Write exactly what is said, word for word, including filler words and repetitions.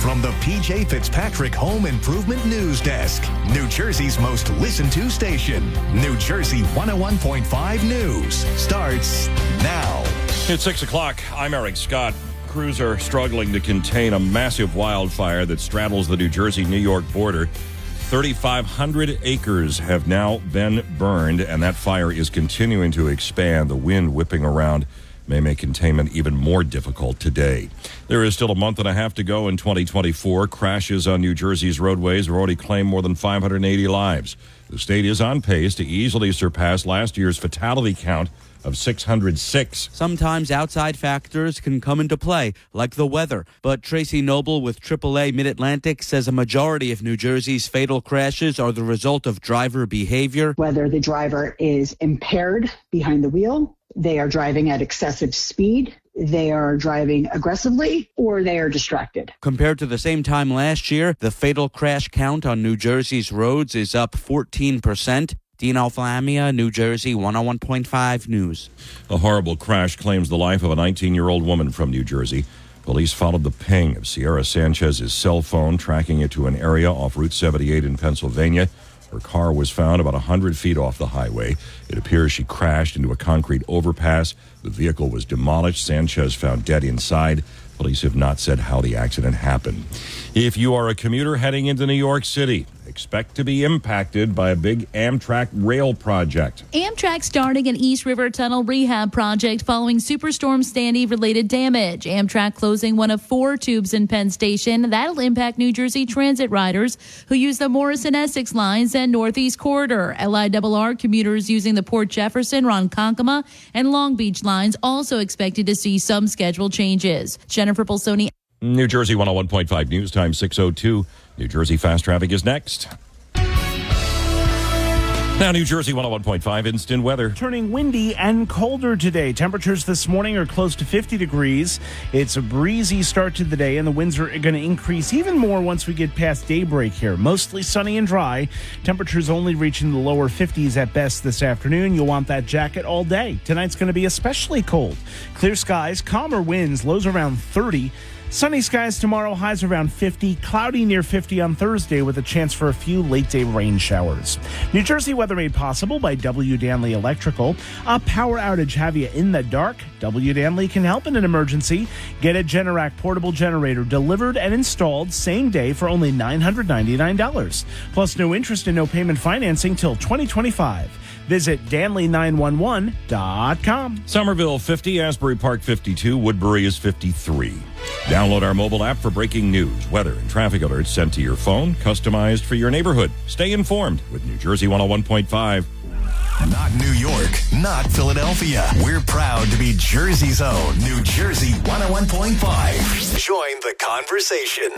from the P J Fitzpatrick Home Improvement News Desk, New Jersey's most listened to station. New Jersey one oh one point five News starts now. It's six o'clock. I'm Eric Scott. Crews are struggling to contain a massive wildfire that straddles the New Jersey-New York border. thirty-five hundred acres have now been burned, and that fire is continuing to expand. The wind whipping around may make containment even more difficult today. There is still a month and a half to go in twenty twenty-four. Crashes on New Jersey's roadways have already claimed more than five hundred eighty lives. The state is on pace to easily surpass last year's fatality count of six hundred six. Sometimes outside factors can come into play, like the weather. But Tracy Noble with triple A Mid-Atlantic says a majority of New Jersey's fatal crashes are the result of driver behavior. Whether the driver is impaired behind the wheel, they are driving at excessive speed, they are driving aggressively, or they are distracted. Compared to the same time last year, the fatal crash count on New Jersey's roads is up fourteen percent. Dean Alflamia, New Jersey one oh one point five News. A horrible crash claims the life of a nineteen-year-old woman from New Jersey. Police followed the ping of Sierra Sanchez's cell phone, tracking it to an area off Route seventy-eight in Pennsylvania. Her car was found about one hundred feet off the highway. It appears she crashed into a concrete overpass. The vehicle was demolished. Sanchez found dead inside. Police have not said how the accident happened. If you are a commuter heading into New York City, expect to be impacted by a big Amtrak rail project. Amtrak starting an East River Tunnel rehab project following Superstorm Sandy-related damage. Amtrak closing one of four tubes in Penn Station. That'll impact New Jersey Transit riders who use the Morrison-Essex lines and Northeast Corridor. L I R R commuters using the Port Jefferson, Ronkonkoma, and Long Beach lines also expected to see some schedule changes. Jennifer Bolsoni. New Jersey one oh one point five News Time six oh two. New Jersey Fast Traffic is next. Now, New Jersey one oh one point five instant weather. Turning windy and colder today. Temperatures this morning are close to fifty degrees. It's a breezy start to the day, and the winds are going to increase even more once we get past daybreak here. Mostly sunny and dry. Temperatures only reaching the lower fifties at best this afternoon. You'll want that jacket all day. Tonight's going to be especially cold. Clear skies, calmer winds, lows around thirty. Sunny skies tomorrow, highs around fifty. Cloudy near fifty on Thursday with a chance for a few late-day rain showers. New Jersey weather made possible by W. Danley Electrical. A power outage have you in the dark? W. Danley can help in an emergency. Get a Generac portable generator delivered and installed same day for only nine hundred ninety-nine dollars. Plus no interest and no payment financing till twenty twenty-five. Visit Danley nine one one dot com. Somerville fifty, Asbury Park fifty-two, Woodbury is fifty-three. Download our mobile app for breaking news, weather, and traffic alerts sent to your phone, customized for your neighborhood. Stay informed with New Jersey one oh one point five. Not New York, not Philadelphia. We're proud to be Jersey's own New Jersey one oh one point five. Join the conversation.